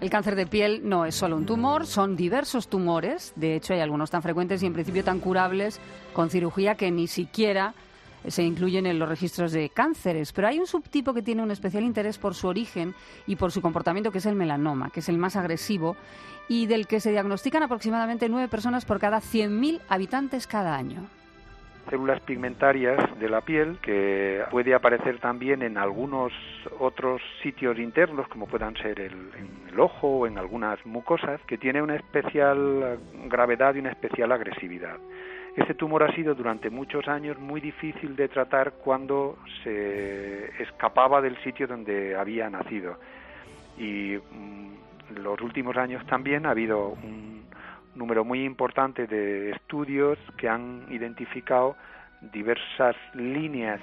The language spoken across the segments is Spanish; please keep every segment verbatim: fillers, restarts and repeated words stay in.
El cáncer de piel no es solo un tumor, son diversos tumores. De hecho, hay algunos tan frecuentes y en principio tan curables con cirugía que ni siquiera se incluyen en los registros de cánceres. Pero hay un subtipo que tiene un especial interés por su origen y por su comportamiento, que es el melanoma, que es el más agresivo y del que se diagnostican aproximadamente nueve personas por cada cien mil habitantes cada año. Células pigmentarias de la piel que puede aparecer también en algunos otros sitios internos, como puedan ser el, en el ojo o en algunas mucosas, que tiene una especial gravedad y una especial agresividad. Este tumor ha sido durante muchos años muy difícil de tratar cuando se escapaba del sitio donde había nacido. Y en los últimos años también ha habido un número muy importante de estudios que han identificado diversas líneas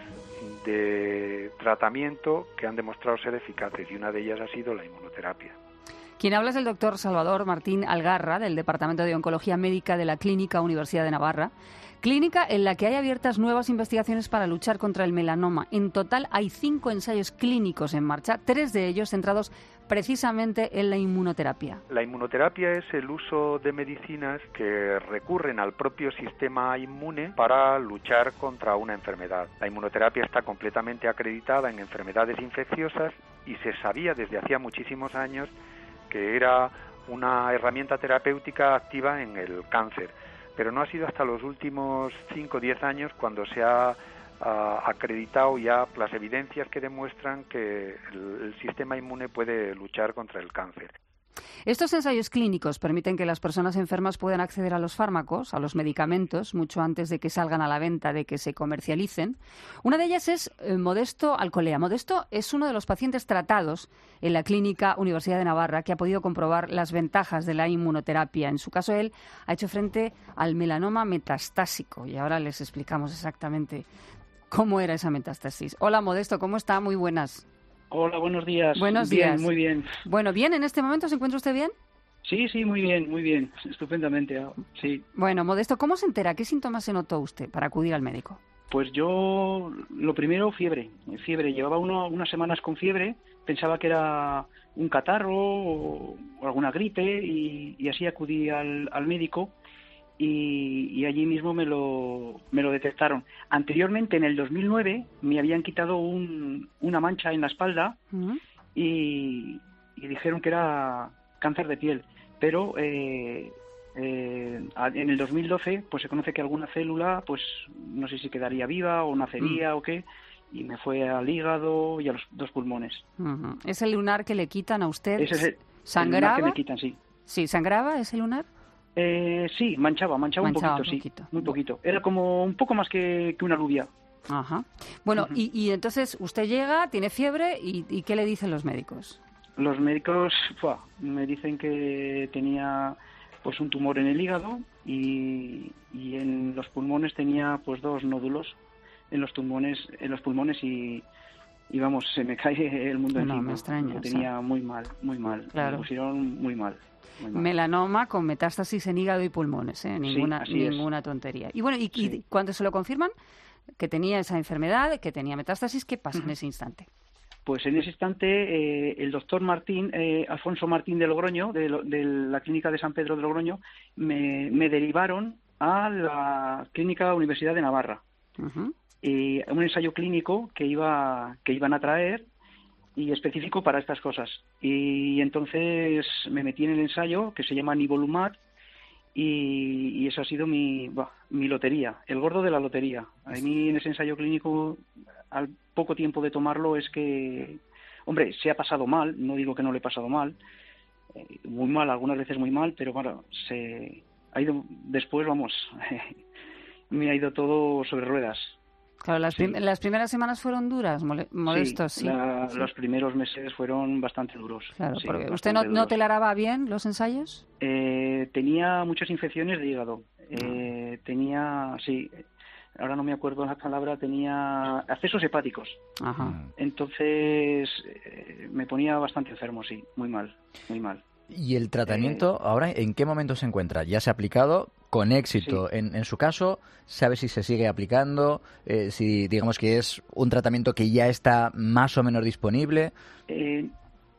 de tratamiento que han demostrado ser eficaces y una de ellas ha sido la inmunoterapia. Quien habla es el doctor Salvador Martín Algarra, del Departamento de Oncología Médica de la Clínica Universidad de Navarra, clínica en la que hay abiertas nuevas investigaciones para luchar contra el melanoma. En total hay cinco ensayos clínicos en marcha, tres de ellos centrados precisamente en la inmunoterapia. La inmunoterapia es el uso de medicinas que recurren al propio sistema inmune para luchar contra una enfermedad. La inmunoterapia está completamente acreditada en enfermedades infecciosas y se sabía desde hacía muchísimos años que era una herramienta terapéutica activa en el cáncer. Pero no ha sido hasta los últimos cinco o diez años cuando se ha uh, acreditado ya las evidencias que demuestran que el, el sistema inmune puede luchar contra el cáncer. Estos ensayos clínicos permiten que las personas enfermas puedan acceder a los fármacos, a los medicamentos, mucho antes de que salgan a la venta, de que se comercialicen. Una de ellas es eh, Modesto Alcolea. Modesto es uno de los pacientes tratados en la Clínica Universidad de Navarra que ha podido comprobar las ventajas de la inmunoterapia. En su caso, él ha hecho frente al melanoma metastásico y ahora les explicamos exactamente cómo era esa metástasis. Hola, Modesto, ¿cómo está? Muy buenas. Hola, buenos días. Buenos bien, días. Muy bien. Bueno, ¿bien en este momento? ¿Se encuentra usted bien? Sí, sí, muy bien, muy bien. Estupendamente, sí. Bueno, Modesto, ¿cómo se entera? ¿Qué síntomas se notó usted para acudir al médico? Pues yo, lo primero, fiebre. Fiebre. Llevaba uno, unas semanas con fiebre. Pensaba que era un catarro o, o alguna gripe y, y así acudí al, al médico y, y allí mismo me lo, me lo detectaron. Anteriormente, en el dos mil nueve, me habían quitado un, una mancha en la espalda uh-huh. y, y dijeron que era cáncer de piel. Pero eh, eh, en el dos mil doce pues se conoce que alguna célula, pues no sé si quedaría viva o nacería uh-huh. o qué, y me fue al hígado y a los dos pulmones. Uh-huh. ¿Es el lunar que le quitan a usted? Ese es el, ¿Sangraba? el lunar que me quitan, sí. Sí, ¿sangraba ese lunar? Eh, sí, manchaba, manchaba, manchaba un poquito, un poquito, sí, muy poquito. Era como un poco más que, que una alubia. Ajá. Bueno, uh-huh. y, y entonces usted llega, tiene fiebre, y, ¿y qué le dicen los médicos? Los médicos ¡fua! me dicen que tenía pues un tumor en el hígado y, y en los pulmones tenía pues dos nódulos en los pulmones, en los pulmones y, y vamos, se me cae el mundo no, encima. Me extraña. Lo tenía o sea. muy mal, muy mal. Claro. Me pusieron muy mal. Melanoma con metástasis en hígado y pulmones, ¿eh? Ninguna, sí, ninguna es. tontería. Y bueno, y, sí. y cuando se lo confirman que tenía esa enfermedad, que tenía metástasis, ¿qué pasa uh-huh. en ese instante? Pues en ese instante eh, el doctor Martín, eh, Alfonso Martín de Logroño, de, de la clínica de San Pedro de Logroño, me, me derivaron a la clínica Universidad de Navarra. Uh-huh. Eh, un ensayo clínico que iba que iban a traer y específico para estas cosas. Y entonces me metí en el ensayo que se llama Nivolumab y, y eso ha sido mi, bah, mi lotería, el gordo de la lotería. A mí en ese ensayo clínico, al poco tiempo de tomarlo, es que, hombre, se ha pasado mal, no digo que no le he pasado mal, eh, muy mal, algunas veces muy mal, pero bueno, se ha ido después, vamos, me ha ido todo sobre ruedas. Claro, las, sí. prim- las primeras semanas fueron duras, Modestos, sí. sí, la, sí. Los primeros meses fueron bastante duros. Claro, sí, porque ¿usted no, no toleraba bien los ensayos? Eh, tenía muchas infecciones de hígado. Eh, no. Tenía, sí, ahora no me acuerdo la palabra, tenía accesos hepáticos. Ajá. Entonces eh, me ponía bastante enfermo, sí, muy mal, muy mal. ¿Y el tratamiento eh, ahora en qué momento se encuentra? ¿Ya se ha aplicado con éxito? Sí. En, en su caso, ¿sabe si se sigue aplicando? Eh, si digamos que es un tratamiento que ya está más o menos disponible. Eh,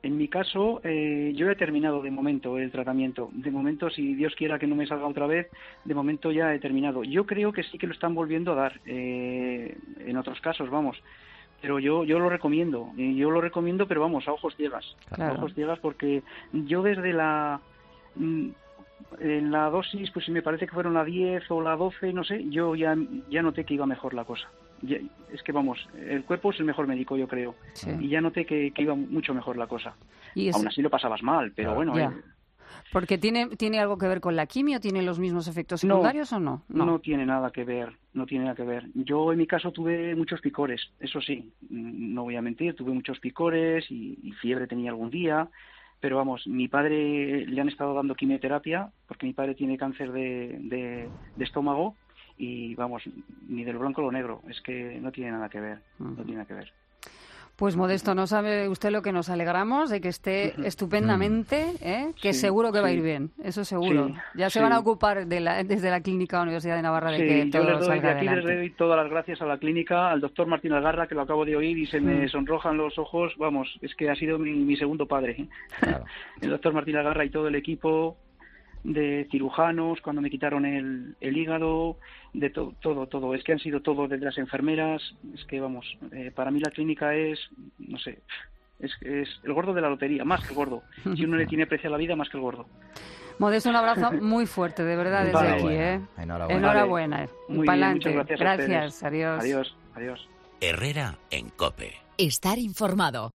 En mi caso, eh, yo he terminado de momento el tratamiento. De momento, si Dios quiera que no me salga otra vez, de momento ya he terminado. Yo creo que sí que lo están volviendo a dar, eh, en otros casos, vamos. Pero yo yo lo recomiendo, eh, yo lo recomiendo, pero vamos, a ojos ciegas. Claro. A ojos ciegas, porque yo desde la... Mm, en la dosis, pues si me parece que fueron la diez o la doce, no sé, yo ya, ya noté que iba mejor la cosa. Ya, es que vamos, el cuerpo es el mejor médico, yo creo. Sí. Y ya noté que, que iba mucho mejor la cosa. Y es... Aún así lo pasabas mal, pero Claro. bueno. Ya. Eh, Porque tiene, tiene algo que ver con la quimio, ¿tiene los mismos efectos secundarios o no? no? No tiene nada que ver, no tiene nada que ver. Yo en mi caso tuve muchos picores, eso sí, no voy a mentir, tuve muchos picores y, y fiebre tenía algún día. Pero vamos, mi padre le han estado dando quimioterapia porque mi padre tiene cáncer de, de, de estómago y vamos, ni del blanco a lo negro, es que no tiene nada que ver, uh-huh. no tiene nada que ver. Pues Modesto, no sabe usted lo que nos alegramos de que esté estupendamente, ¿eh? que sí, seguro que sí. va a ir bien, eso seguro. Sí, ya se sí. van a ocupar de la, desde la Clínica Universidad de Navarra de sí, que todo yo les doy, salga de aquí adelante. les doy todas las gracias a la clínica, al doctor Martín Algarra, que lo acabo de oír y se me sonrojan los ojos, vamos, es que ha sido mi, mi segundo padre. Claro. El doctor Martín Algarra y todo el equipo de cirujanos, cuando me quitaron el, el hígado, de to, todo, todo. Es que han sido todo desde las enfermeras, es que vamos, eh, para mí la clínica es, no sé, es, es el gordo de la lotería, más que el gordo. Si uno le tiene precio a la vida, más que el gordo. Modesto, un abrazo muy fuerte, de verdad, desde vale. aquí, ¿eh? Enhorabuena. Enhorabuena. Vale. Muy Pa'lante. bien, muchas gracias. Gracias, a adiós. Adiós, adiós. Herrera en COPE. Estar informado.